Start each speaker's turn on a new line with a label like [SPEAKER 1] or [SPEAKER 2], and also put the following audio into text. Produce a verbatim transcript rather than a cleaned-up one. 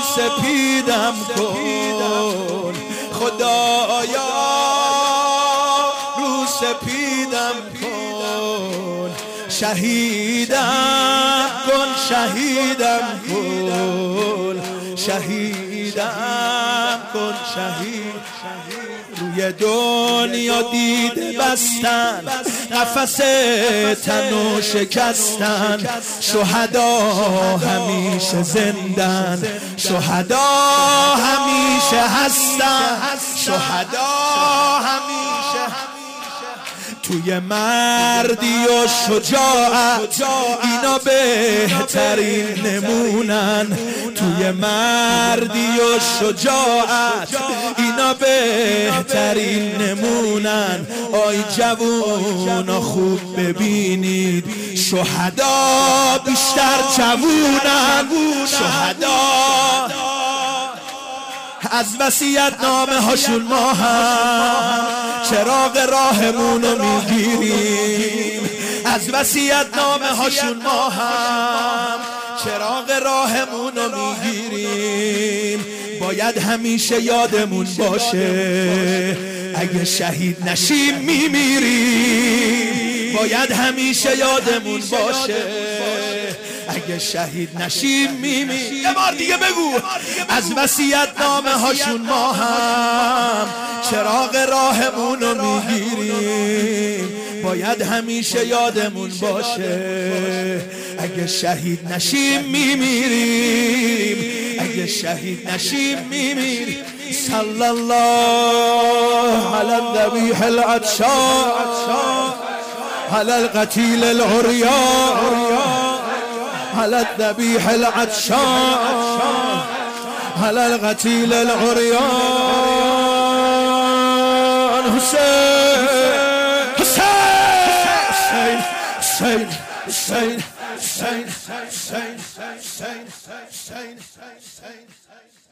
[SPEAKER 1] سپیدم کن خدایا، رو سپیدم کن، شهیدم کن شهیدم کن، شهیدم کن شهید. روی دنیا دیده بستن، نفس تنو شکستن، شهدا همیشه زندن، شهدا همیشه هستن، شهدا همیشه. توی مردی و شجاعت اینا بهترین نمونن، توی مردی و شجاعت اینا بهترین نمونن. آی جوونا خوب ببینید، شهدا بیشتر جوونن، شهدا از وصیت نامه هاشون ما هم چراغ راهمونو میگیریم، از وصیت نامه هاشون ما هم چراغ راهمونو میگیریم. باید همیشه یادمون باشه اگه شهید نشیم میمیریم، باید همیشه یادمون باشه اگه شهید نشیم میمیریم. یه بار دیگه بگو، از وصیت نامه هاشون ما هم چراغ راهمونو میگیریم، باید همیشه یادمون باشه اگه شهید نشیم میمیریم، اگه شهید نشیم میمیریم. صلی الله علی الذبیح العطشان علی القتیل العریان على الذبيح العطشان على القتيل العريان. حسين حسين حسين حسين حسين حسين حسين حسين حسين حسين حسين